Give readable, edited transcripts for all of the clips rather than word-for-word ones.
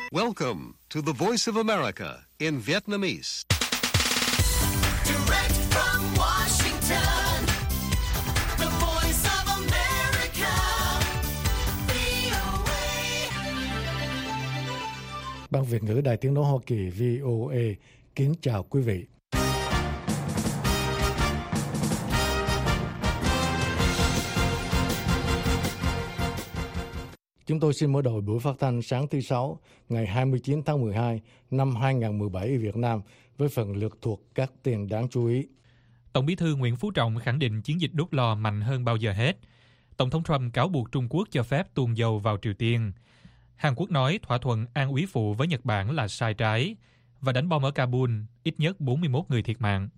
Welcome to the Voice of America in Vietnamese. Direct from Washington, the Voice of America, VOA. Ban Việt ngữ Đài Tiếng nói Hoa Kỳ VOA kính chào quý vị. Chúng tôi xin mở đầu buổi phát thanh sáng thứ Sáu, ngày 29 tháng 12 năm 2017 ở Việt Nam với phần lược thuộc các tin đáng chú ý. Tổng bí thư Nguyễn Phú Trọng khẳng định chiến dịch đốt lò mạnh hơn bao giờ hết. Tổng thống Trump cáo buộc Trung Quốc cho phép tuồn dầu vào Triều Tiên. Hàn Quốc nói thỏa thuận an úy phụ với Nhật Bản là sai trái. Và đánh bom ở Kabul, ít nhất 41 người thiệt mạng.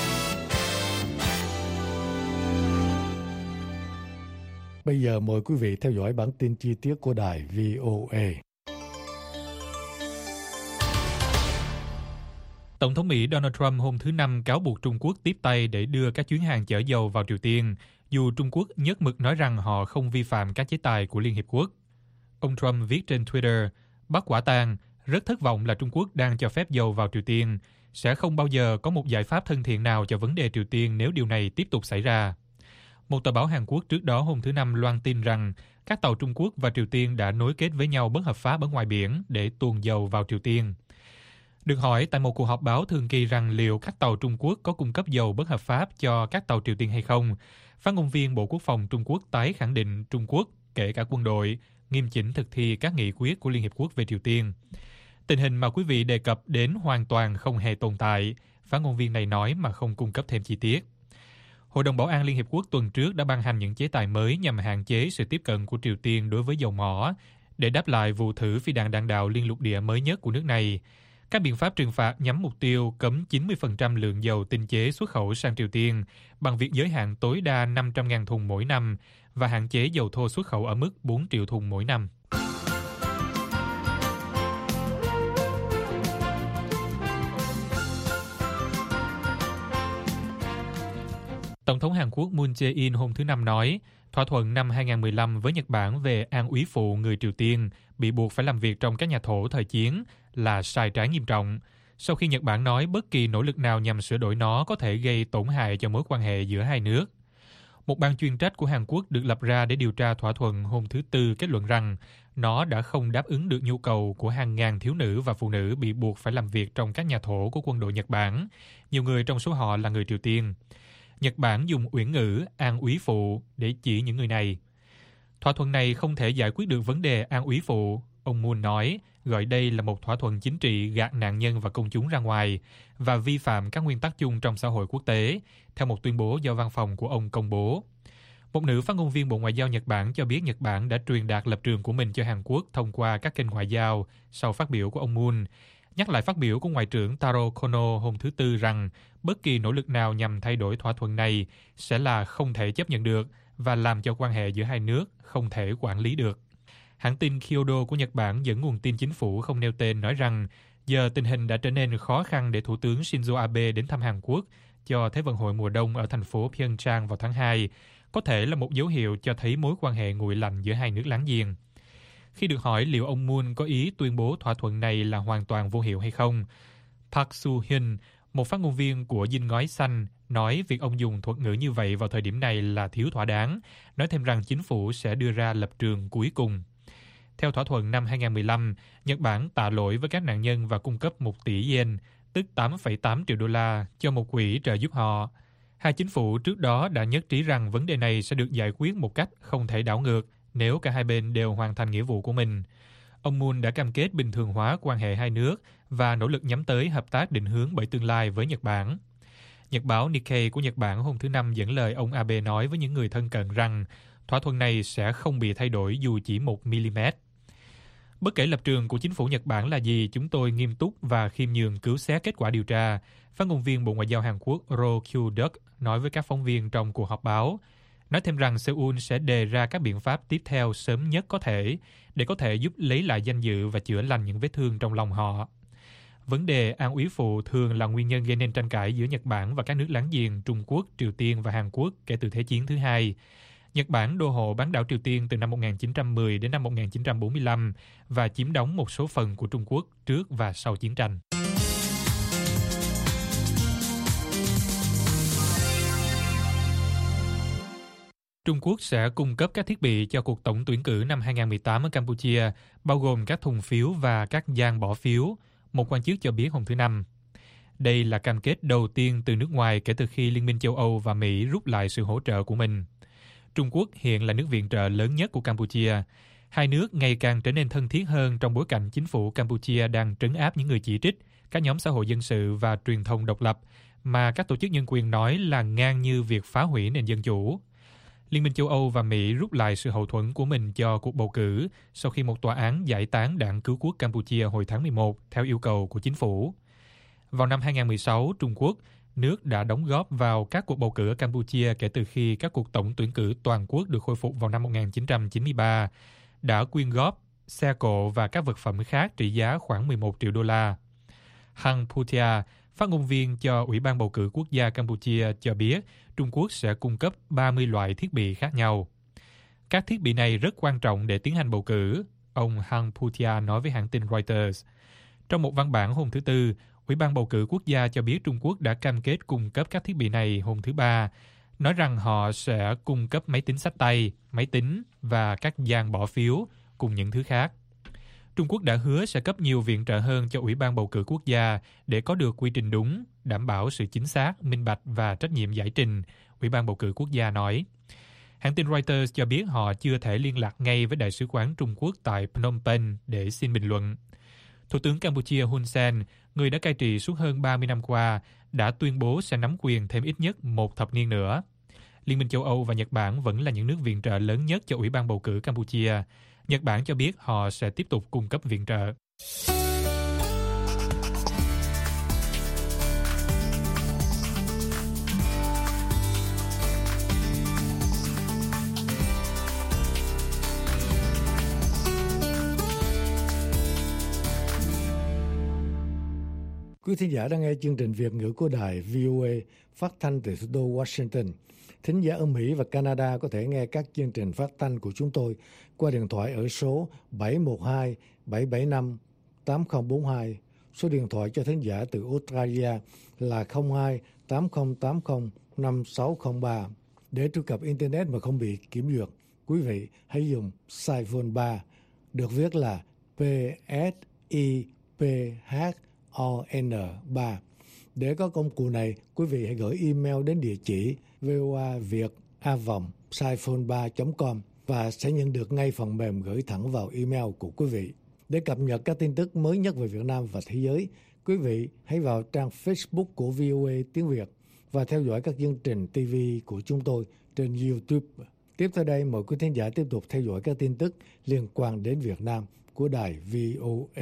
Bây giờ mời quý vị theo dõi bản tin chi tiết của đài VOA. Tổng thống Mỹ Donald Trump hôm thứ Năm cáo buộc Trung Quốc tiếp tay để đưa các chuyến hàng chở dầu vào Triều Tiên, dù Trung Quốc nhất mực nói rằng họ không vi phạm các chế tài của Liên Hiệp Quốc. Ông Trump viết trên Twitter, bắt quả tang, rất thất vọng là Trung Quốc đang cho phép dầu vào Triều Tiên. Sẽ không bao giờ có một giải pháp thân thiện nào cho vấn đề Triều Tiên nếu điều này tiếp tục xảy ra. Một tờ báo Hàn Quốc trước đó hôm thứ Năm loan tin rằng các tàu Trung Quốc và Triều Tiên đã nối kết với nhau bất hợp pháp ở ngoài biển để tuồn dầu vào Triều Tiên. Được hỏi tại một cuộc họp báo thường kỳ rằng liệu các tàu Trung Quốc có cung cấp dầu bất hợp pháp cho các tàu Triều Tiên hay không, phát ngôn viên Bộ Quốc phòng Trung Quốc tái khẳng định Trung Quốc, kể cả quân đội, nghiêm chỉnh thực thi các nghị quyết của Liên Hiệp Quốc về Triều Tiên. Tình hình mà quý vị đề cập đến hoàn toàn không hề tồn tại, phát ngôn viên này nói mà không cung cấp thêm chi tiết. Hội đồng Bảo an Liên Hiệp Quốc tuần trước đã ban hành những chế tài mới nhằm hạn chế sự tiếp cận của Triều Tiên đối với dầu mỏ để đáp lại vụ thử phi đạn đạn đạo liên lục địa mới nhất của nước này. Các biện pháp trừng phạt nhắm mục tiêu cấm 90% lượng dầu tinh chế xuất khẩu sang Triều Tiên bằng việc giới hạn tối đa 500.000 thùng mỗi năm và hạn chế dầu thô xuất khẩu ở mức 4 triệu thùng mỗi năm. Tổng thống Hàn Quốc Moon Jae-in hôm thứ Năm nói, thỏa thuận năm 2015 với Nhật Bản về an úy phụ người Triều Tiên bị buộc phải làm việc trong các nhà thổ thời chiến là sai trái nghiêm trọng, sau khi Nhật Bản nói bất kỳ nỗ lực nào nhằm sửa đổi nó có thể gây tổn hại cho mối quan hệ giữa hai nước. Một ban chuyên trách của Hàn Quốc được lập ra để điều tra thỏa thuận hôm thứ Tư kết luận rằng nó đã không đáp ứng được nhu cầu của hàng ngàn thiếu nữ và phụ nữ bị buộc phải làm việc trong các nhà thổ của quân đội Nhật Bản, nhiều người trong số họ là người Triều Tiên. Nhật Bản dùng uyển ngữ an úy phụ để chỉ những người này. Thỏa thuận này không thể giải quyết được vấn đề an úy phụ, ông Moon nói, gọi đây là một thỏa thuận chính trị gạt nạn nhân và công chúng ra ngoài và vi phạm các nguyên tắc chung trong xã hội quốc tế, theo một tuyên bố do văn phòng của ông công bố. Một nữ phát ngôn viên Bộ Ngoại giao Nhật Bản cho biết Nhật Bản đã truyền đạt lập trường của mình cho Hàn Quốc thông qua các kênh ngoại giao sau phát biểu của ông Moon, nhắc lại phát biểu của Ngoại trưởng Taro Kono hôm thứ Tư rằng bất kỳ nỗ lực nào nhằm thay đổi thỏa thuận này sẽ là không thể chấp nhận được và làm cho quan hệ giữa hai nước không thể quản lý được. Hãng tin Kyodo của Nhật Bản dẫn nguồn tin chính phủ không nêu tên nói rằng giờ tình hình đã trở nên khó khăn để Thủ tướng Shinzo Abe đến thăm Hàn Quốc cho Thế vận hội mùa đông ở thành phố Pyeongchang vào tháng 2, có thể là một dấu hiệu cho thấy mối quan hệ nguội lạnh giữa hai nước láng giềng. Khi được hỏi liệu ông Moon có ý tuyên bố thỏa thuận này là hoàn toàn vô hiệu hay không, Park Soo-hyun, một phát ngôn viên của Dinh Ngói Xanh, nói việc ông dùng thuật ngữ như vậy vào thời điểm này là thiếu thỏa đáng, nói thêm rằng chính phủ sẽ đưa ra lập trường cuối cùng. Theo thỏa thuận năm 2015, Nhật Bản tạ lỗi với các nạn nhân và cung cấp 1 tỷ yen, tức 8,8 triệu đô la, cho một quỹ trợ giúp họ. Hai chính phủ trước đó đã nhất trí rằng vấn đề này sẽ được giải quyết một cách không thể đảo ngược nếu cả hai bên đều hoàn thành nghĩa vụ của mình. Ông Moon đã cam kết bình thường hóa quan hệ hai nước và nỗ lực nhắm tới hợp tác định hướng bởi tương lai với Nhật Bản. Nhật báo Nikkei của Nhật Bản hôm thứ Năm dẫn lời ông Abe nói với những người thân cận rằng thỏa thuận này sẽ không bị thay đổi dù chỉ 1 mm. Bất kể lập trường của chính phủ Nhật Bản là gì, chúng tôi nghiêm túc và khiêm nhường cứu xét kết quả điều tra, phát ngôn viên Bộ Ngoại giao Hàn Quốc Ro Kyu-duk nói với các phóng viên trong cuộc họp báo. Nói thêm rằng Seoul sẽ đề ra các biện pháp tiếp theo sớm nhất có thể để có thể giúp lấy lại danh dự và chữa lành những vết thương trong lòng họ. Vấn đề an úy phụ thường là nguyên nhân gây nên tranh cãi giữa Nhật Bản và các nước láng giềng Trung Quốc, Triều Tiên và Hàn Quốc kể từ Thế chiến thứ hai. Nhật Bản đô hộ bán đảo Triều Tiên từ năm 1910 đến năm 1945 và chiếm đóng một số phần của Trung Quốc trước và sau chiến tranh. Trung Quốc sẽ cung cấp các thiết bị cho cuộc tổng tuyển cử năm 2018 ở Campuchia, bao gồm các thùng phiếu và các gian bỏ phiếu, một quan chức cho biết hôm thứ Năm. Đây là cam kết đầu tiên từ nước ngoài kể từ khi Liên minh châu Âu và Mỹ rút lại sự hỗ trợ của mình. Trung Quốc hiện là nước viện trợ lớn nhất của Campuchia. Hai nước ngày càng trở nên thân thiết hơn trong bối cảnh chính phủ Campuchia đang trấn áp những người chỉ trích, các nhóm xã hội dân sự và truyền thông độc lập, mà các tổ chức nhân quyền nói là ngang như việc phá hủy nền dân chủ. Liên minh châu Âu và Mỹ rút lại sự hậu thuẫn của mình cho cuộc bầu cử sau khi một tòa án giải tán Đảng Cứu quốc Campuchia hồi tháng 11 theo yêu cầu của chính phủ. Vào năm 2016, Trung Quốc, nước đã đóng góp vào các cuộc bầu cử ở Campuchia kể từ khi các cuộc tổng tuyển cử toàn quốc được khôi phục vào năm 1993, đã quyên góp xe cộ và các vật phẩm khác trị giá khoảng 11 triệu đô la. Hang Putia, phát ngôn viên cho Ủy ban bầu cử quốc gia Campuchia cho biết Trung Quốc sẽ cung cấp 30 loại thiết bị khác nhau. Các thiết bị này rất quan trọng để tiến hành bầu cử, ông Hang Putia nói với hãng tin Reuters. Trong một văn bản hôm thứ Tư, Ủy ban bầu cử quốc gia cho biết Trung Quốc đã cam kết cung cấp các thiết bị này hôm thứ Ba, nói rằng họ sẽ cung cấp máy tính xách tay, máy tính và các gian bỏ phiếu cùng những thứ khác. Trung Quốc đã hứa sẽ cấp nhiều viện trợ hơn cho Ủy ban bầu cử quốc gia để có được quy trình đúng, đảm bảo sự chính xác, minh bạch và trách nhiệm giải trình, Ủy ban bầu cử quốc gia nói. Hãng tin Reuters cho biết họ chưa thể liên lạc ngay với Đại sứ quán Trung Quốc tại Phnom Penh để xin bình luận. Thủ tướng Campuchia Hun Sen, người đã cai trị suốt hơn 30 năm qua, đã tuyên bố sẽ nắm quyền thêm ít nhất một thập niên nữa. Liên minh châu Âu và Nhật Bản vẫn là những nước viện trợ lớn nhất cho Ủy ban bầu cử Campuchia. Nhật Bản cho biết họ sẽ tiếp tục cung cấp viện trợ. Quý thính giả đang nghe chương trình Việt ngữ của đài VOA phát thanh từ thủ đô Washington. Thính giả ở Mỹ và Canada có thể nghe các chương trình phát thanh của chúng tôi qua điện thoại ở số 712-775-8042. Số điện thoại cho thính giả từ Australia là 02-8080-5603. Để truy cập Internet mà không bị kiểm duyệt, quý vị hãy dùng Siphone 3, được viết là PSIPHON3. Để có công cụ này, quý vị hãy gửi email đến địa chỉ voaviet@siphone3.com và sẽ nhận được ngay phần mềm gửi thẳng vào email của quý vị. Để cập nhật các tin tức mới nhất về Việt Nam và thế giới, quý vị hãy vào trang Facebook của VOA tiếng Việt và theo dõi các chương trình TV của chúng tôi trên YouTube. Tiếp theo đây, mời quý thính giả tiếp tục theo dõi các tin tức liên quan đến Việt Nam của đài VOA.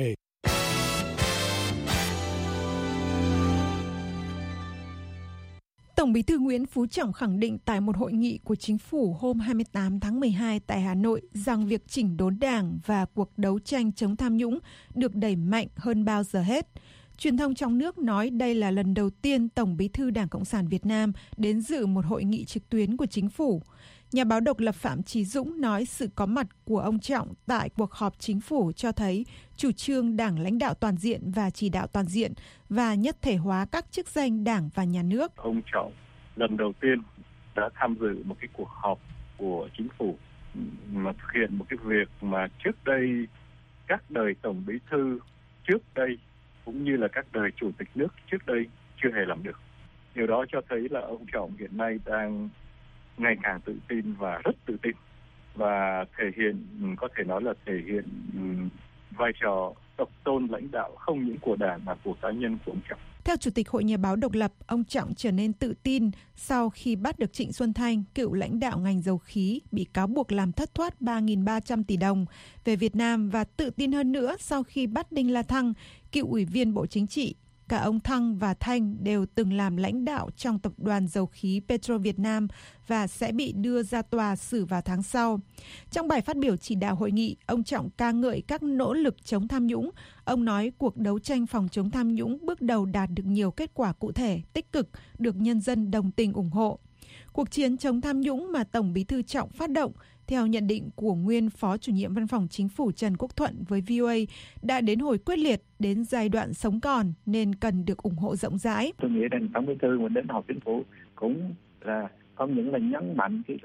Tổng Bí thư Nguyễn Phú Trọng khẳng định tại một hội nghị của chính phủ hôm 28 tháng 12 tại Hà Nội rằng việc chỉnh đốn Đảng và cuộc đấu tranh chống tham nhũng được đẩy mạnh hơn bao giờ hết. Truyền thông trong nước nói đây là lần đầu tiên Tổng Bí thư Đảng Cộng sản Việt Nam đến dự một hội nghị trực tuyến của chính phủ. Nhà báo độc lập Phạm Chí Dũng nói sự có mặt của ông Trọng tại cuộc họp chính phủ cho thấy chủ trương Đảng lãnh đạo toàn diện và chỉ đạo toàn diện và nhất thể hóa các chức danh Đảng và nhà nước. Ông Trọng lần đầu tiên đã tham dự một cái cuộc họp của chính phủ mà thực hiện một cái việc mà trước đây các đời Tổng Bí thư trước đây cũng như là các đời Chủ tịch nước trước đây chưa hề làm được. Điều đó cho thấy là ông Trọng hiện nay đang ngày càng tự tin và rất tự tin và thể hiện, có thể nói là thể hiện vai trò độc tôn lãnh đạo không những của Đảng mà của cá nhân của ông Trọng. Theo Chủ tịch Hội Nhà báo độc lập, ông Trọng trở nên tự tin sau khi bắt được Trịnh Xuân Thanh, cựu lãnh đạo ngành dầu khí, bị cáo buộc làm thất thoát 3.300 tỷ đồng về Việt Nam và tự tin hơn nữa sau khi bắt Đinh La Thăng, cựu ủy viên Bộ Chính trị. Cả ông Thăng và Thanh đều từng làm lãnh đạo trong tập đoàn dầu khí Petro Việt Nam và sẽ bị đưa ra tòa xử vào tháng sau. Trong bài phát biểu chỉ đạo hội nghị, ông Trọng ca ngợi các nỗ lực chống tham nhũng. Ông nói cuộc đấu tranh phòng chống tham nhũng bước đầu đạt được nhiều kết quả cụ thể, tích cực, được nhân dân đồng tình ủng hộ. Cuộc chiến chống tham nhũng mà Tổng Bí thư Trọng phát động, theo nhận định của nguyên Phó Chủ nhiệm Văn phòng Chính phủ Trần Quốc Thuận với VOA, đã đến hồi quyết liệt, đến giai đoạn sống còn nên cần được ủng hộ rộng rãi. Tôi nghĩ rằng Tổng Bí thư mà đến họp Chính phủ cũng là không những là nhấn mạnh cái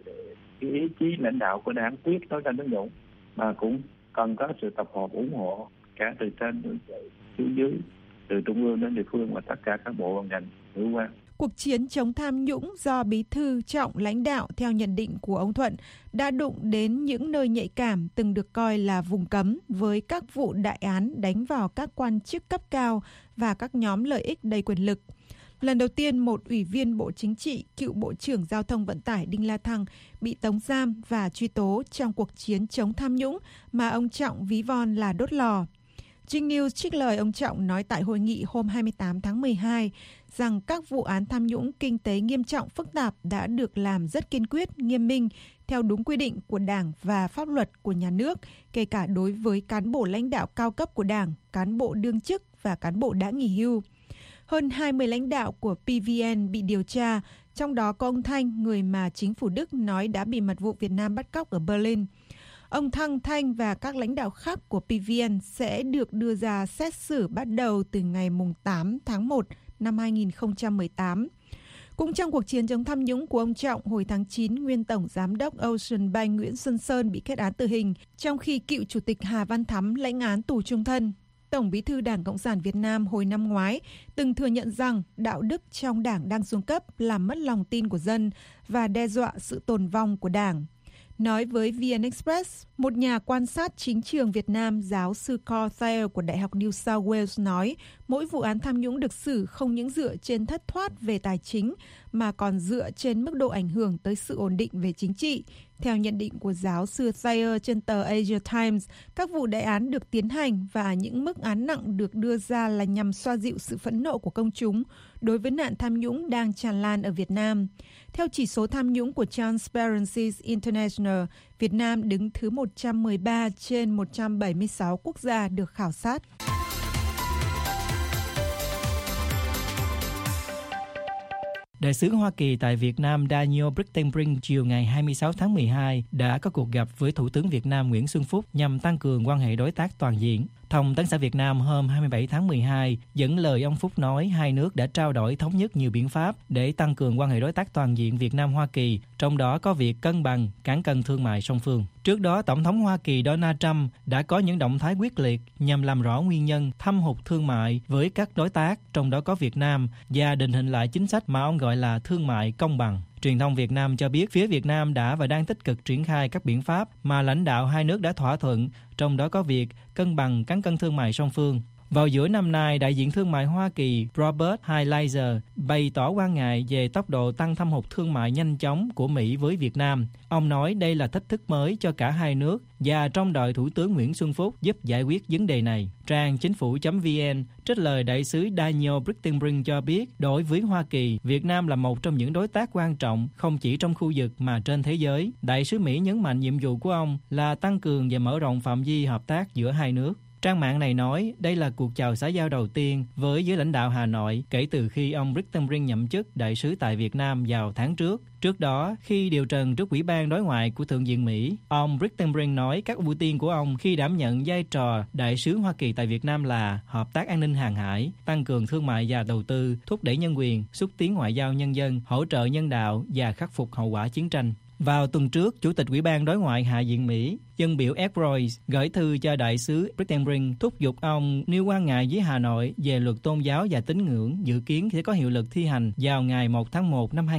ý chí lãnh đạo của Đảng quyết đấu tranh tham nhũng, mà cũng cần có sự tập hợp ủng hộ cả từ trên xuống dưới, từ trung ương đến địa phương và tất cả các bộ ngành hữu quan. Cuộc chiến chống tham nhũng do Bí thư Trọng lãnh đạo, theo nhận định của ông Thuận, đã đụng đến những nơi nhạy cảm từng được coi là vùng cấm, với các vụ đại án đánh vào các quan chức cấp cao và các nhóm lợi ích đầy quyền lực. Lần đầu tiên, một ủy viên Bộ Chính trị, cựu Bộ trưởng Giao thông Vận tải Đinh La Thăng bị tống giam và truy tố trong cuộc chiến chống tham nhũng mà ông Trọng ví von là đốt lò. Trinh News trích lời ông Trọng nói tại hội nghị hôm 28 tháng 12 rằng các vụ án tham nhũng kinh tế nghiêm trọng phức tạp đã được làm rất kiên quyết, nghiêm minh, theo đúng quy định của Đảng và pháp luật của nhà nước, kể cả đối với cán bộ lãnh đạo cao cấp của Đảng, cán bộ đương chức và cán bộ đã nghỉ hưu. Hơn 20 lãnh đạo của PVN bị điều tra, trong đó có ông Thanh, người mà chính phủ Đức nói đã bị mật vụ Việt Nam bắt cóc ở Berlin. Ông Thanh và các lãnh đạo khác của PVN sẽ được đưa ra xét xử bắt đầu từ ngày 8 tháng 1 năm 2018. Cũng trong cuộc chiến chống tham nhũng của ông Trọng, hồi tháng 9, nguyên Tổng Giám đốc Ocean Bank Nguyễn Xuân Sơn bị kết án tử hình, trong khi cựu Chủ tịch Hà Văn Thắm lãnh án tù chung thân. Tổng Bí thư Đảng Cộng sản Việt Nam hồi năm ngoái từng thừa nhận rằng đạo đức trong Đảng đang xuống cấp, làm mất lòng tin của dân và đe dọa sự tồn vong của Đảng. Nói với VN Express, một nhà quan sát chính trường Việt Nam, giáo sư Carl Thayer của Đại học New South Wales nói, mỗi vụ án tham nhũng được xử không những dựa trên thất thoát về tài chính, mà còn dựa trên mức độ ảnh hưởng tới sự ổn định về chính trị. Theo nhận định của giáo sư Thayer trên tờ Asia Times, các vụ đại án được tiến hành và những mức án nặng được đưa ra là nhằm xoa dịu sự phẫn nộ của công chúng đối với nạn tham nhũng đang tràn lan ở Việt Nam. Theo chỉ số tham nhũng của Transparency International, Việt Nam đứng thứ 113 trên 176 quốc gia được khảo sát. Đại sứ Hoa Kỳ tại Việt Nam Daniel Brittenbrink chiều ngày 26 tháng 12 đã có cuộc gặp với Thủ tướng Việt Nam Nguyễn Xuân Phúc nhằm tăng cường quan hệ đối tác toàn diện. Thông tấn xã Việt Nam hôm 27 tháng 12 dẫn lời ông Phúc nói hai nước đã trao đổi thống nhất nhiều biện pháp để tăng cường quan hệ đối tác toàn diện Việt Nam-Hoa Kỳ, trong đó có việc cân bằng cán cân thương mại song phương. Trước đó, Tổng thống Hoa Kỳ Donald Trump đã có những động thái quyết liệt nhằm làm rõ nguyên nhân thâm hụt thương mại với các đối tác, trong đó có Việt Nam, và định hình lại chính sách mà ông gọi là thương mại công bằng. Truyền thông Việt Nam cho biết phía Việt Nam đã và đang tích cực triển khai các biện pháp mà lãnh đạo hai nước đã thỏa thuận, trong đó có việc cân bằng cán cân thương mại song phương. Vào giữa năm nay, đại diện thương mại Hoa Kỳ Robert Lighthizer bày tỏ quan ngại về tốc độ tăng thâm hụt thương mại nhanh chóng của Mỹ với Việt Nam. Ông nói đây là thách thức mới cho cả hai nước và trông đợi Thủ tướng Nguyễn Xuân Phúc giúp giải quyết vấn đề này. Trang chính phủ.vn trích lời đại sứ Daniel Brittenbrink cho biết, đối với Hoa Kỳ, Việt Nam là một trong những đối tác quan trọng không chỉ trong khu vực mà trên thế giới. Đại sứ Mỹ nhấn mạnh nhiệm vụ của ông là tăng cường và mở rộng phạm vi hợp tác giữa hai nước. Trang mạng này nói đây là cuộc chào xã giao đầu tiên với giới lãnh đạo Hà Nội kể từ khi ông Brittenbrink nhậm chức đại sứ tại Việt Nam vào tháng trước. Trước đó, khi điều trần trước Ủy ban Đối ngoại của Thượng viện Mỹ, ông Brittenbrink nói các ưu tiên của ông khi đảm nhận vai trò đại sứ Hoa Kỳ tại Việt Nam là hợp tác an ninh hàng hải, tăng cường thương mại và đầu tư, thúc đẩy nhân quyền, xúc tiến ngoại giao nhân dân, hỗ trợ nhân đạo và khắc phục hậu quả chiến tranh. Vào tuần trước, Chủ tịch Ủy ban Đối ngoại Hạ viện Mỹ, dân biểu Ed Royce, gửi thư cho đại sứ Brittenbrink thúc giục ông nêu quan ngại với Hà Nội về luật tôn giáo và tín ngưỡng dự kiến sẽ có hiệu lực thi hành vào ngày 1 tháng 1 năm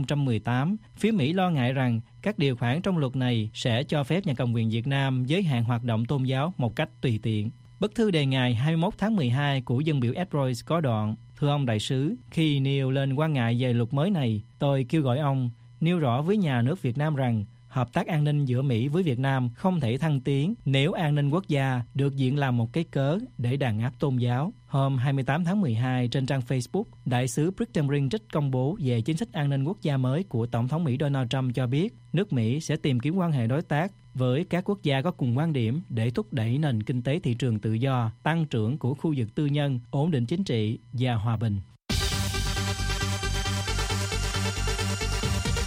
2018. Phía Mỹ lo ngại rằng các điều khoản trong luật này sẽ cho phép nhà cầm quyền Việt Nam giới hạn hoạt động tôn giáo một cách tùy tiện. Bức thư đề ngày 21 tháng 12 của dân biểu Ed Royce có đoạn: Thưa ông đại sứ, khi nêu lên quan ngại về luật mới này, tôi kêu gọi ông nêu rõ với nhà nước Việt Nam rằng hợp tác an ninh giữa Mỹ với Việt Nam không thể thăng tiến nếu an ninh quốc gia được diện làm một cái cớ để đàn áp tôn giáo. Hôm 28 tháng 12 trên trang Facebook, đại sứ Brittenbrink trích công bố về chính sách an ninh quốc gia mới của Tổng thống Mỹ Donald Trump cho biết nước Mỹ sẽ tìm kiếm quan hệ đối tác với các quốc gia có cùng quan điểm để thúc đẩy nền kinh tế thị trường tự do, tăng trưởng của khu vực tư nhân, ổn định chính trị và hòa bình.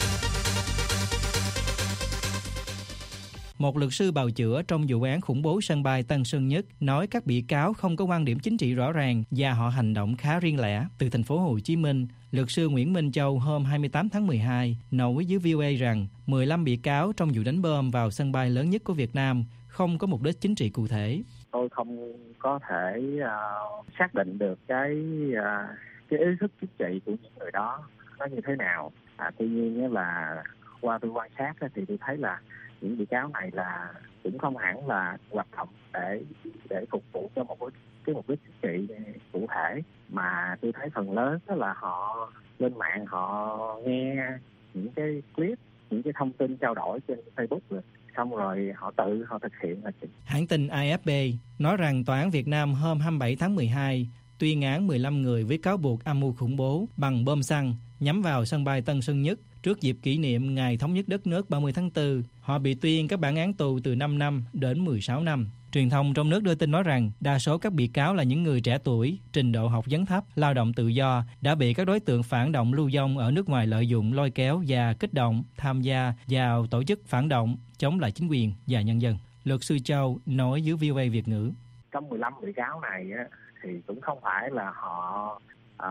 Một luật sư bào chữa trong vụ án khủng bố sân bay Tân Sơn Nhất nói các bị cáo không có quan điểm chính trị rõ ràng và họ hành động khá riêng lẻ. Từ thành phố Hồ Chí Minh, luật sư Nguyễn Minh Châu hôm 28 tháng 12 nói với VOA rằng 15 bị cáo trong vụ đánh bom vào sân bay lớn nhất của Việt Nam không có mục đích chính trị cụ thể. Tôi không có thể xác định được cái ý thức chính trị của những người đó nó như thế nào. Tuy nhiên là qua tôi quan sát thì tôi thấy là những bị cáo này là cũng không hẳn là hoạt động để phục vụ cho một cái mục đích chính trị cụ thể, mà tôi thấy phần lớn đó là họ lên mạng họ nghe những cái clip, những cái thông tin trao đổi trên Facebook rồi xong rồi họ thực hiện là chính. Hãng tin AFP nói rằng Tòa án Việt Nam hôm 27 tháng 12 tuyên án 15 người với cáo buộc âm mưu khủng bố bằng bom xăng nhắm vào sân bay Tân Sơn Nhất trước dịp kỷ niệm Ngày Thống nhất đất nước 30 tháng 4. Họ bị tuyên các bản án tù từ 5 năm đến 16 năm. Truyền thông trong nước đưa tin nói rằng đa số các bị cáo là những người trẻ tuổi, trình độ học vấn thấp, lao động tự do, đã bị các đối tượng phản động lưu vong ở nước ngoài lợi dụng lôi kéo và kích động tham gia vào tổ chức phản động chống lại chính quyền và nhân dân. Luật sư Châu nói với VOA Việt ngữ. Trong 15 bị cáo này thì cũng không phải là họ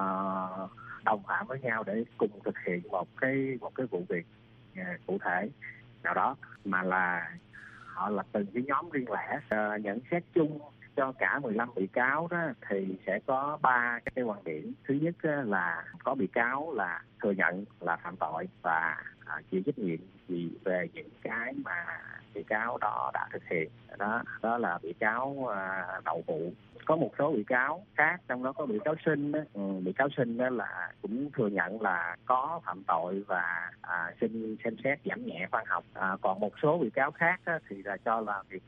đồng phạm với nhau để cùng thực hiện một cái vụ việc cụ thể nào đó, mà là họ là từng cái nhóm riêng lẻ. Nhận xét chung cho cả 15 bị cáo đó thì sẽ có 3 cái quan điểm. Thứ nhất là có bị cáo là thừa nhận là phạm tội và chịu trách nhiệm về những cái mà bị cáo đó đã thực hiện. Đó là bị cáo đầu vụ. Có một số bị cáo khác, trong đó có bị cáo Sinh đó. Bị cáo Sinh đó là cũng thừa nhận là có phạm tội và xin xem xét giảm nhẹ khoan hồng. Còn một số bị cáo khác đó, thì là cho là việc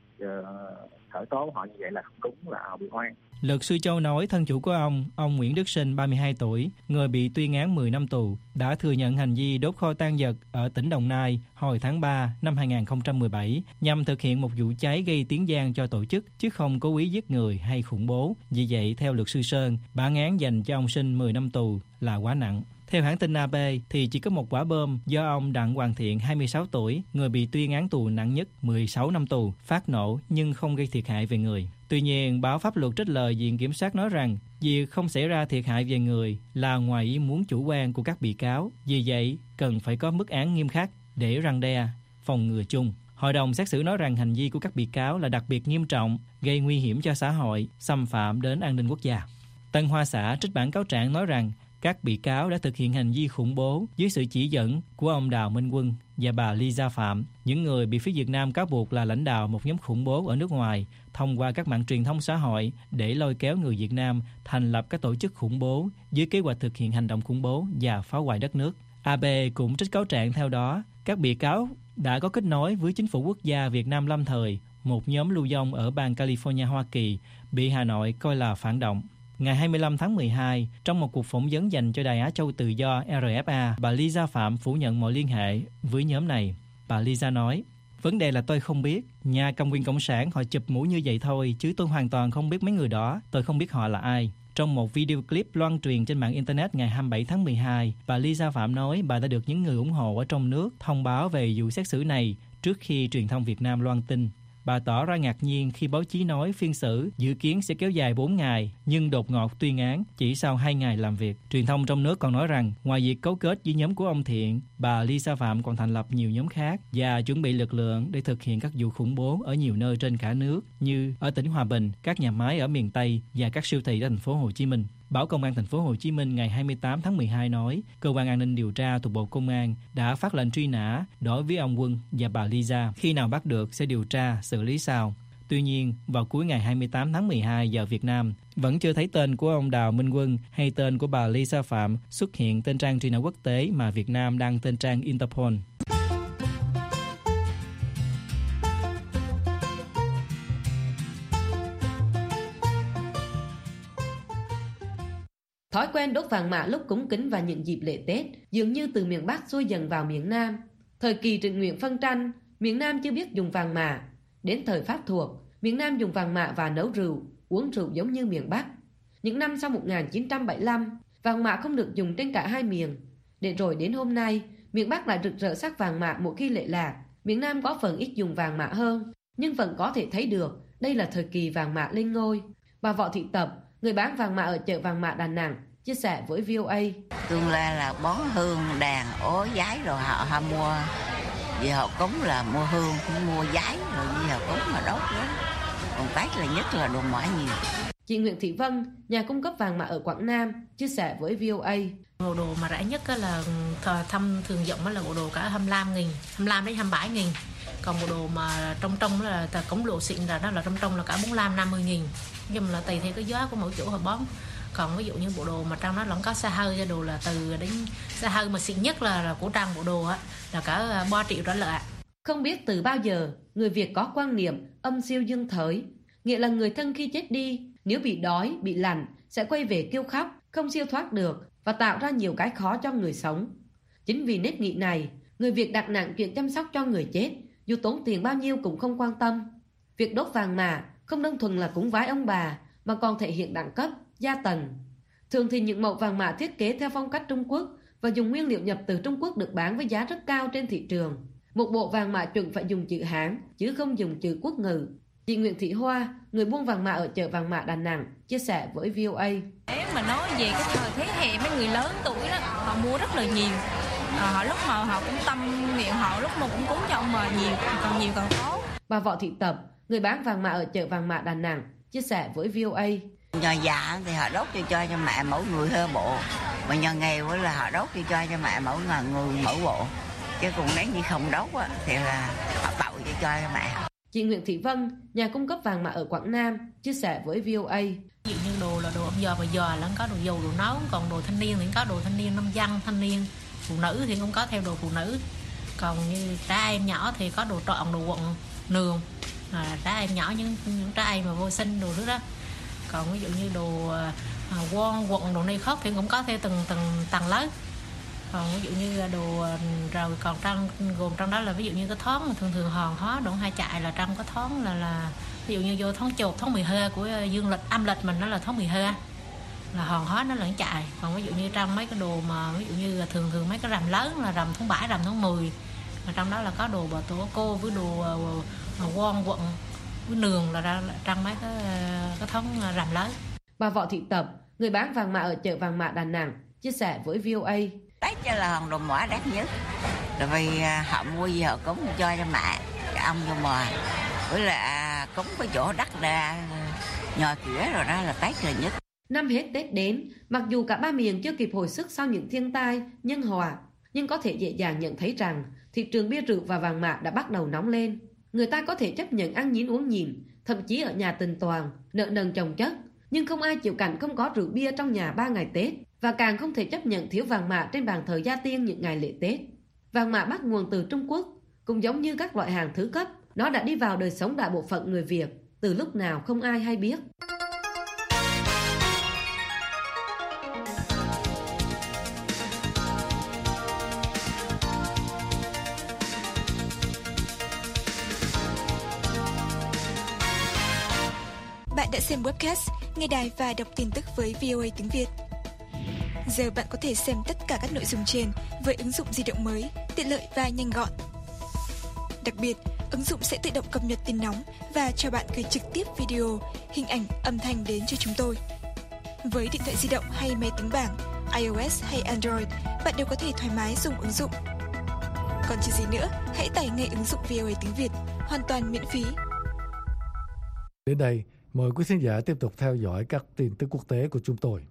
khởi tố họ như vậy là không đúng, là họ bị oan. Luật sư Châu nói thân chủ của ông Nguyễn Đức Sinh, 32 tuổi, người bị tuyên án 10 năm tù, đã thừa nhận hành vi đốt kho tang vật ở tỉnh Đồng Nai hồi tháng 3 năm 2017 nhằm thực hiện một vụ cháy gây tiếng vang cho tổ chức, chứ không cố ý giết người hay khủng bố. Vì vậy, theo luật sư Sơn, bản án dành cho ông Sinh 10 năm tù là quá nặng. Theo hãng tin AP thì chỉ có một quả bom do ông Đặng Hoàng Thiện, 26 tuổi, người bị tuyên án tù nặng nhất 16 năm tù, phát nổ nhưng không gây thiệt hại về người. Tuy nhiên, báo Pháp luật trích lời Viện Kiểm sát nói rằng việc không xảy ra thiệt hại về người là ngoài ý muốn chủ quan của các bị cáo. Vì vậy, cần phải có mức án nghiêm khắc để răn đe, phòng ngừa chung. Hội đồng xét xử nói rằng hành vi của các bị cáo là đặc biệt nghiêm trọng, gây nguy hiểm cho xã hội, xâm phạm đến an ninh quốc gia. Tân Hoa Xã trích bản cáo trạng nói rằng các bị cáo đã thực hiện hành vi khủng bố dưới sự chỉ dẫn của ông Đào Minh Quân và bà Lisa Phạm, những người bị phía Việt Nam cáo buộc là lãnh đạo một nhóm khủng bố ở nước ngoài, thông qua các mạng truyền thông xã hội để lôi kéo người Việt Nam thành lập các tổ chức khủng bố dưới kế hoạch thực hiện hành động khủng bố và phá hoại đất nước. AB cũng trích cáo trạng theo đó, các bị cáo đã có kết nối với chính phủ quốc gia Việt Nam lâm thời, một nhóm lưu vong ở bang California, Hoa Kỳ, bị Hà Nội coi là phản động. Ngày 25 tháng 12, trong một cuộc phỏng vấn dành cho Đài Á Châu Tự Do RFA, bà Lisa Phạm phủ nhận mọi liên hệ với nhóm này. Bà Lisa nói, vấn đề là tôi không biết, nhà cầm quyền Cộng sản họ chụp mũ như vậy thôi, chứ tôi hoàn toàn không biết mấy người đó, tôi không biết họ là ai. Trong một video clip loan truyền trên mạng Internet ngày 27 tháng 12, bà Lisa Phạm nói bà đã được những người ủng hộ ở trong nước thông báo về vụ xét xử này trước khi truyền thông Việt Nam loan tin. Bà tỏ ra ngạc nhiên khi báo chí nói phiên xử dự kiến sẽ kéo dài 4 ngày, nhưng đột ngột tuyên án chỉ sau 2 ngày làm việc. Truyền thông trong nước còn nói rằng, ngoài việc cấu kết với nhóm của ông Thiện, bà Lisa Phạm còn thành lập nhiều nhóm khác và chuẩn bị lực lượng để thực hiện các vụ khủng bố ở nhiều nơi trên cả nước, như ở tỉnh Hòa Bình, các nhà máy ở miền Tây và các siêu thị ở thành phố Hồ Chí Minh. Báo Công an thành phố Hồ Chí Minh ngày 28 tháng 12 nói, cơ quan an ninh điều tra thuộc Bộ Công an đã phát lệnh truy nã đối với ông Quân và bà Lisa. Khi nào bắt được sẽ điều tra, xử lý sau. Tuy nhiên, vào cuối ngày 28 tháng 12 giờ Việt Nam, vẫn chưa thấy tên của ông Đào Minh Quân hay tên của bà Lisa Phạm xuất hiện trên trang truy nã quốc tế mà Việt Nam đăng trên trang Interpol. Thói quen đốt vàng mã lúc cúng kính và những dịp lễ Tết dường như từ miền Bắc xuôi dần vào miền Nam. Thời kỳ Trịnh Nguyện phân tranh, miền Nam chưa biết dùng vàng mã. Đến thời Pháp thuộc, miền Nam dùng vàng mã và nấu rượu, uống rượu giống như miền Bắc. Những năm sau 1975, vàng mã không được dùng trên cả hai miền. Để rồi đến hôm nay, miền Bắc lại rực rỡ sắc vàng mã mỗi khi lễ lạc. miền Nam có phần ít dùng vàng mã hơn, nhưng vẫn có thể thấy được đây là thời kỳ vàng mã lên ngôi. Bà Võ Thị Tập, người bán vàng mã ở chợ vàng mã Đà Nẵng, chia sẻ với VOA. Tương lai là bón hương, đàn, ố, giấy rồi họ mua, vì họ cúng là mua hương, mua giấy rồi vì họ cúng mà đốt đó. Còn Tết là nhất là đồ mã nhiều. Chị Nguyễn Thị Vân, nhà cung cấp vàng mã ở Quảng Nam, chia sẻ với VOA. Bộ đồ mà rẻ nhất là thăm thường dụng là bộ đồ cả 25.000, 25 đến 27.000. Còn bộ đồ mà trong là cống độ xịn là đó là trong là cả 45-50.000. Nhưng mà là tùy theo cái giá của mỗi chủ họ bón. Còn ví dụ như bộ đồ mà trong đó vẫn có xa hơi cho đồ là từ đến xa hơi mà xịn nhất là của trang bộ đồ á là cả 3 triệu trở lại. Không biết từ bao giờ người Việt có quan niệm âm siêu dương thới, nghĩa là người thân khi chết đi, nếu bị đói, bị lạnh sẽ quay về kêu khóc, không siêu thoát được và tạo ra nhiều cái khó cho người sống. Chính vì nếp nghĩ này, người Việt đặt nặng chuyện chăm sóc cho người chết, dù tốn tiền bao nhiêu cũng không quan tâm. Việc đốt vàng mã không đơn thuần là cúng vái ông bà, mà còn thể hiện đẳng cấp, gia tầng. Thường thì những mẫu vàng mã thiết kế theo phong cách Trung Quốc và dùng nguyên liệu nhập từ Trung Quốc được bán với giá rất cao trên thị trường. Một bộ vàng mã chuẩn phải dùng chữ Hán, chứ không dùng chữ quốc ngữ. Chị Nguyễn Thị Hoa, người buôn vàng mã ở chợ vàng mã Đà Nẵng, chia sẻ với VOA. Nếu mà nói về cái thời thế hệ mấy người lớn tuổi đó, họ mua rất là nhiều. Họ lúc mà họ cũng tâm nguyện họ lúc mà cũng cúng cho ông bà nhiều càng tốt. Bà Võ Thị Tập, người bán vàng mã ở chợ vàng mã Đà Nẵng, chia sẻ với VOA. Nhà già thì họ đốt cho mẹ mỗi người hơi bộ, mà nhà nghèo là họ đốt cho mẹ mỗi người mỗi bộ, chứ còn nếu như không đốt thì là họ tậu cho mẹ. Chị Nguyễn Thị Vân, nhà cung cấp vàng mã ở Quảng Nam, chia sẻ với VOA. Ví dụ như đồ là đồ ông già bà già là có đồ dầu đồ nấu, còn đồ thanh niên thì có đồ thanh niên nông dân thanh niên, phụ nữ thì cũng có theo đồ phụ nữ, còn như trẻ em nhỏ thì có đồ trọn đồ quận nường, trẻ em nhỏ những trẻ em mà vô sinh đồ thứ đó. Còn ví dụ như đồ quận đồ này khác thì cũng có theo từng tầng lớn. Còn ví dụ như đồ rồi còn gồm trong đó là ví dụ như cái thoáng mà thường hòn hóa đoạn hai chạy là trong cái thoáng là ví dụ như vô thoáng chột tháng 12 của dương lịch âm lịch mình nó là tháng 12 là hòn hóa nó là chạy. Còn ví dụ như trong mấy cái đồ mà ví dụ như thường mấy cái rằm lớn là rằm tháng 7 rằm tháng 10 mà trong đó là có đồ bà tổ cô với đồ quận với nường là ra trong mấy cái thoáng rằm lớn. Bà Võ Thị Tập, người bán vàng mã ở chợ vàng mã Đà Nẵng, chia sẻ với VOA. Tết cho là hòn đồ mã đắt nhất, là vì họ mua gì họ cúng cho mẹ, cái ông cho mời, với là cúng cái chỗ đắt ra nhò cửa rồi đó là Tết là nhất. Năm hết Tết đến, mặc dù cả ba miền chưa kịp hồi sức sau những thiên tai, nhân họa, nhưng có thể dễ dàng nhận thấy rằng thị trường bia rượu và vàng mã đã bắt đầu nóng lên. Người ta có thể chấp nhận ăn nhín uống nhịn, thậm chí ở nhà tình toàn, nợ nần chồng chất, nhưng không ai chịu cảnh không có rượu bia trong nhà 3 ngày Tết, và càng không thể chấp nhận thiếu vàng mã trên bàn thờ gia tiên những ngày lễ Tết. Vàng mã bắt nguồn từ Trung Quốc, cũng giống như các loại hàng thứ cấp, nó đã đi vào đời sống đại bộ phận người Việt từ lúc nào không ai hay biết. Bạn đã xem webcast, nghe đài và đọc tin tức với VOA tiếng Việt. Giờ bạn có thể xem tất cả các nội dung trên với ứng dụng di động mới, tiện lợi và nhanh gọn. Đặc biệt, ứng dụng sẽ tự động cập nhật tin nóng và cho bạn gửi trực tiếp video, hình ảnh, âm thanh đến cho chúng tôi. Với điện thoại di động hay máy tính bảng, iOS hay Android, bạn đều có thể thoải mái dùng ứng dụng. Còn chờ gì nữa, hãy tải ngay ứng dụng VOA tiếng Việt, hoàn toàn miễn phí. Đến đây, mời quý khán giả tiếp tục theo dõi các tin tức quốc tế của chúng tôi.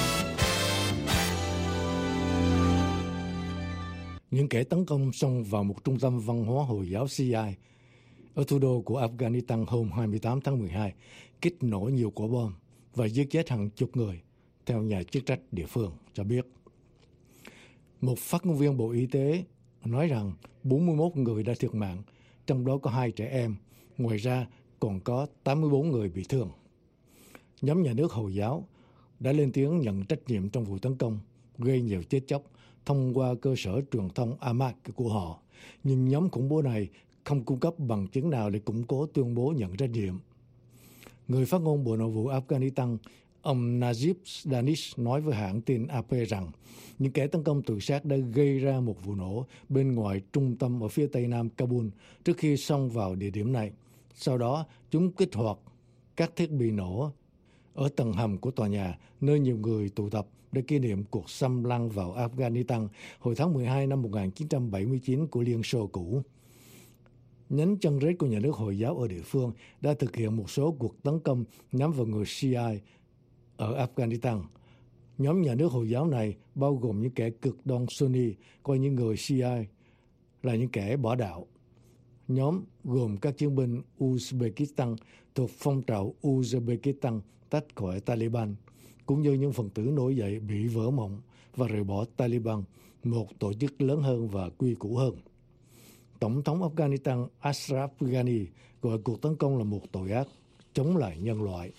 Những kẻ tấn công xông vào một trung tâm văn hóa Hồi giáo Shia ở thủ đô của Afghanistan hôm 28 tháng 12 kích nổ nhiều quả bom và giết chết hàng chục người, theo nhà chức trách địa phương cho biết. Một phát ngôn viên Bộ Y tế nói rằng 41 người đã thiệt mạng, trong đó có 2 trẻ em. Ngoài ra, còn có 84 người bị thương. Nhóm nhà nước Hồi giáo đã lên tiếng nhận trách nhiệm trong vụ tấn công gây nhiều chết chóc thông qua cơ sở truyền thông Ahmad của họ, nhưng nhóm khủng bố này không cung cấp bằng chứng nào để củng cố tuyên bố nhận trách nhiệm. Người phát ngôn Bộ Nội vụ Afghanistan, Ông Najib Danish nói với hãng tin AP rằng những kẻ tấn công tự sát đã gây ra một vụ nổ bên ngoài trung tâm ở phía tây nam Kabul trước khi xông vào địa điểm này. Sau đó, chúng kích hoạt các thiết bị nổ ở tầng hầm của tòa nhà, nơi nhiều người tụ tập để kỷ niệm cuộc xâm lăng vào Afghanistan hồi tháng 12 năm 1979 của Liên Xô cũ. Nhánh chân rết của nhà nước Hồi giáo ở địa phương đã thực hiện một số cuộc tấn công nhắm vào người Shia ở Afghanistan. Nhóm nhà nước Hồi giáo này bao gồm những kẻ cực đoan Sunni coi những người Shia là những kẻ bỏ đạo. Nhóm gồm các chiến binh Uzbekistan thuộc phong trào Uzbekistan tách khỏi Taliban, cũng như những phần tử nổi dậy bị vỡ mộng và rời bỏ Taliban, một tổ chức lớn hơn và quy củ hơn. Tổng thống Afghanistan Ashraf Ghani gọi cuộc tấn công là một tội ác chống lại nhân loại.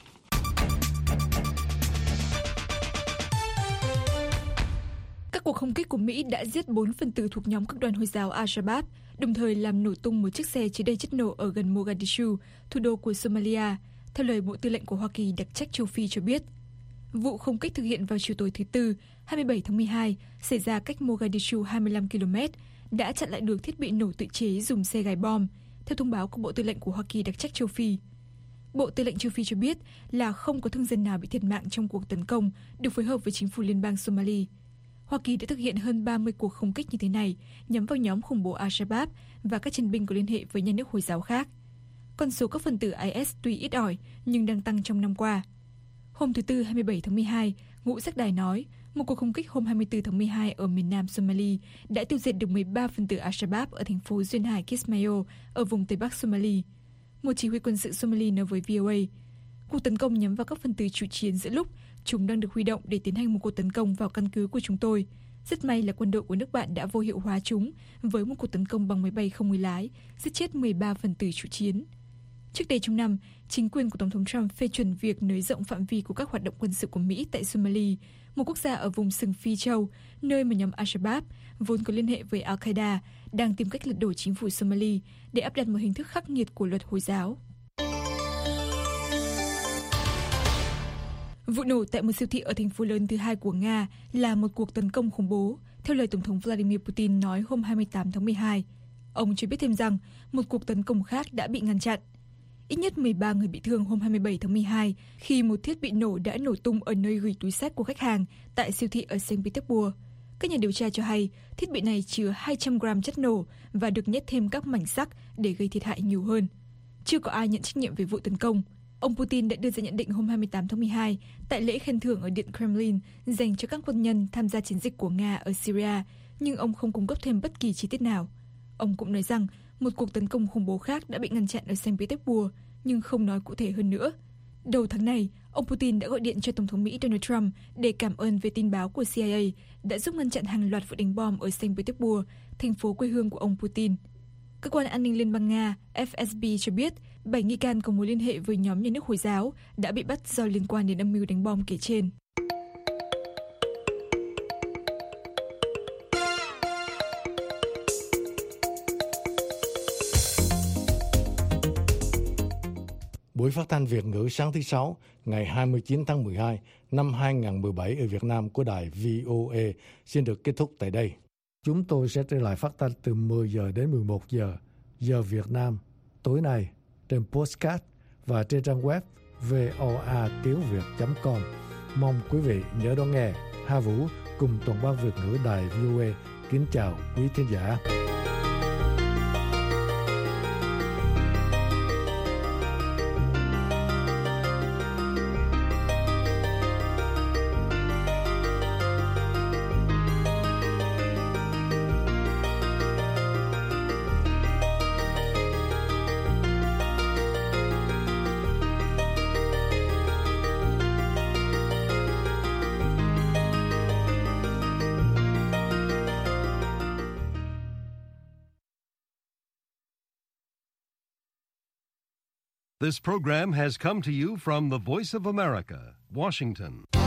Các cuộc không kích của Mỹ đã giết 4 phần tử thuộc nhóm cực đoan Hồi giáo Al-Shabaab, đồng thời làm nổ tung một chiếc xe chứa đầy chất nổ ở gần Mogadishu, thủ đô của Somalia, theo lời Bộ Tư lệnh của Hoa Kỳ đặc trách châu Phi cho biết. Vụ không kích thực hiện vào chiều tối thứ Tư, 27 tháng 12, xảy ra cách Mogadishu 25 km, đã chặn lại được thiết bị nổ tự chế dùng xe gài bom, theo thông báo của Bộ Tư lệnh của Hoa Kỳ đặc trách châu Phi. Bộ Tư lệnh châu Phi cho biết là không có thương dân nào bị thiệt mạng trong cuộc tấn công được phối hợp với chính phủ liên bang Somali. Hoa Kỳ đã thực hiện hơn 30 cuộc không kích như thế này nhắm vào nhóm khủng bố Al-Shabaab và các chiến binh có liên hệ với nhà nước Hồi giáo khác. Con số các phần tử IS tuy ít ỏi nhưng đang tăng trong năm qua. Hôm thứ Tư 27 tháng 12, Ngũ Giác Đài nói một cuộc không kích hôm 24 tháng 12 ở miền nam Somali đã tiêu diệt được 13 phần tử Al-Shabaab ở thành phố duyên hải Kismayo ở vùng Tây Bắc Somali. Một chỉ huy quân sự Somali nói với VOA, cuộc tấn công nhắm vào các phần tử chủ chiến giữa lúc chúng đang được huy động để tiến hành một cuộc tấn công vào căn cứ của chúng tôi. Rất may là quân đội của nước bạn đã vô hiệu hóa chúng với một cuộc tấn công bằng máy bay không người lái, giết chết 13 phần tử chủ chiến. Trước đây trong năm, chính quyền của Tổng thống Trump phê chuẩn việc nới rộng phạm vi của các hoạt động quân sự của Mỹ tại Somali, một quốc gia ở vùng sừng Phi Châu, nơi mà nhóm Al-Shabaab, vốn có liên hệ với Al-Qaeda, đang tìm cách lật đổ chính phủ Somali để áp đặt một hình thức khắc nghiệt của luật Hồi giáo. Vụ nổ tại một siêu thị ở thành phố lớn thứ hai của Nga là một cuộc tấn công khủng bố, theo lời Tổng thống Vladimir Putin nói hôm 28 tháng 12. Ông cho biết thêm rằng một cuộc tấn công khác đã bị ngăn chặn. Ít nhất 13 người bị thương hôm 27 tháng 12 khi một thiết bị nổ đã nổ tung ở nơi gửi túi xách của khách hàng tại siêu thị ở Saint Petersburg. Các nhà điều tra cho hay thiết bị này chứa 200 gram chất nổ và được nhét thêm các mảnh sắt để gây thiệt hại nhiều hơn. Chưa có ai nhận trách nhiệm về vụ tấn công. Ông Putin đã đưa ra nhận định hôm 28 tháng 12 tại lễ khen thưởng ở Điện Kremlin dành cho các quân nhân tham gia chiến dịch của Nga ở Syria, nhưng ông không cung cấp thêm bất kỳ chi tiết nào. Ông cũng nói rằng một cuộc tấn công khủng bố khác đã bị ngăn chặn ở Saint Petersburg, nhưng không nói cụ thể hơn nữa. Đầu tháng này, ông Putin đã gọi điện cho Tổng thống Mỹ Donald Trump để cảm ơn về tin báo của CIA đã giúp ngăn chặn hàng loạt vụ đánh bom ở Saint Petersburg, thành phố quê hương của ông Putin. Cơ quan an ninh Liên bang Nga FSB cho biết 7 nghi can có mối liên hệ với nhóm nhà nước Hồi giáo đã bị bắt do liên quan đến âm mưu đánh bom kể trên. Buổi phát thanh Việt ngữ sáng thứ Sáu, ngày 29 tháng 12 năm 2017 ở Việt Nam của đài VOA xin được kết thúc tại đây. Chúng tôi sẽ trở lại phát thanh từ 10 giờ đến 11 giờ, giờ Việt Nam, tối nay, trên podcast và trên trang web voatiếngviet.com. Mong quý vị nhớ đón nghe. Hà Vũ cùng toàn ban Việt ngữ đài VOA kính chào quý thính giả. This program has come to you from the Voice of America, Washington.